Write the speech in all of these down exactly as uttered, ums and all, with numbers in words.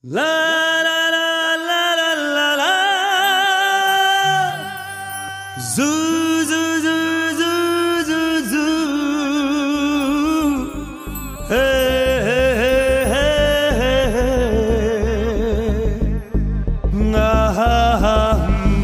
La la la la la la la Zoo zoo zoo zoo zoo zoo Hey hey hey hey hey Ah ah ah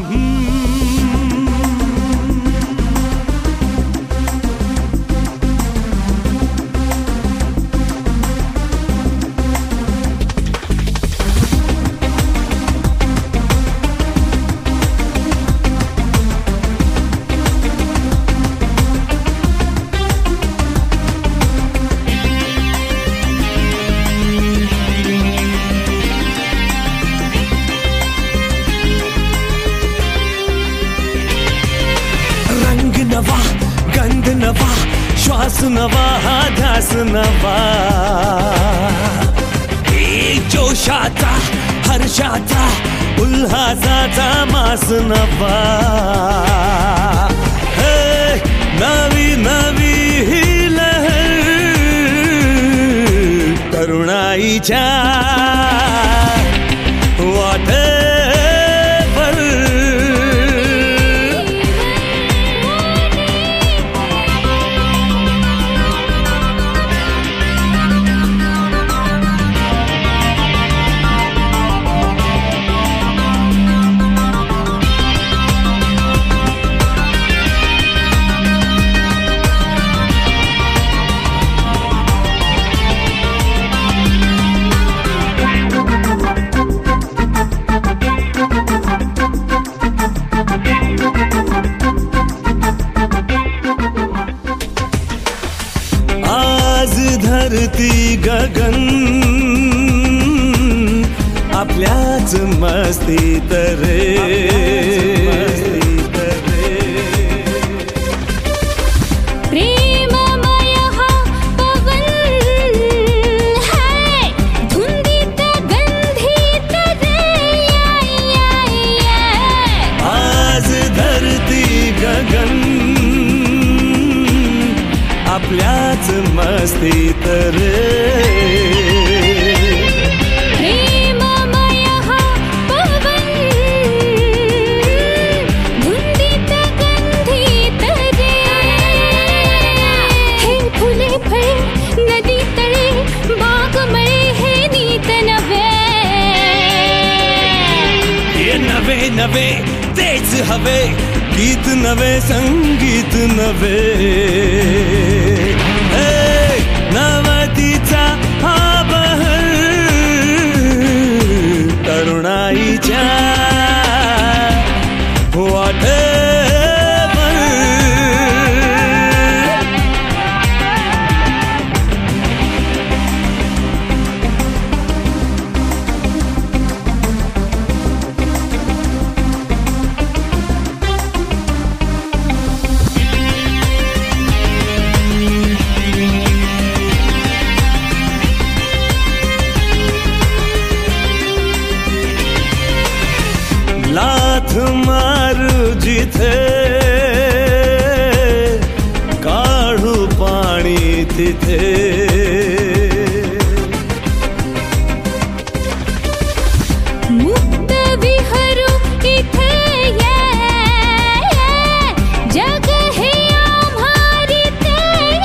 नवा गंध नवा श्वास नवा हा ध्यास नवा एक जोशाचा हर्षाचा उल्हासाचा मास नवा हे नवी नवी ही लहर तरुणाईच्या वाटे धरती गगन आपल्याच मस्तीत रे प्रेममय हा पवन है धुंदीत गंधीत रे आज धरती गगन आपल्याच मस्तीत रे प्रेममय हा पवन धुंदीत गंधीत रे हे फुले फळे नदी तळे बाग मळे हे नीत नवे हे नवे नवे तेच हवे गीत नवे संगीत नवे नवतीचा हा बहर तरुणाईच्या वाटेवर लाथ मारू जिथे काढू पाणी तिथे मुक्त विहरू इथे ये जग हे आम्हारीते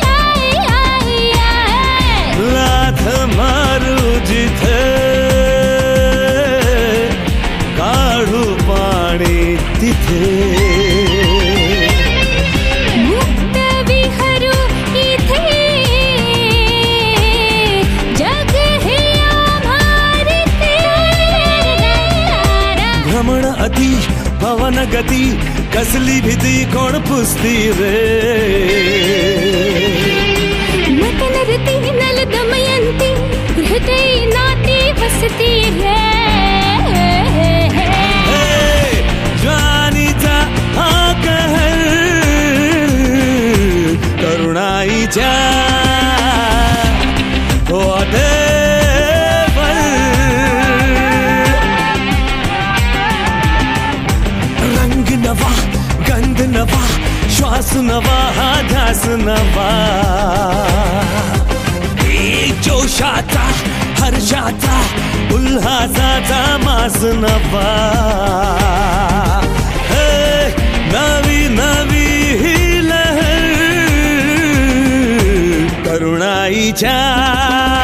लाथ मारू जिथे काढू पाणी तिथे मुक्त विहरू इथे जग हे आम्हारीते भ्रमण अति पवन गती कसली भीती कोण पुसती रे मतनरती नल दमयंती हृदय नाती वसती रे ज्वानीचा हा कहर तरुणाईच्या वाटेवर रंग नवा गंध नवा श्वास नवा हा ध्यास नवा एक जोशाचा हर्षाचा उल्हासाचा मास नवा. हे नवी नवी ही लहर तरुणाईच्या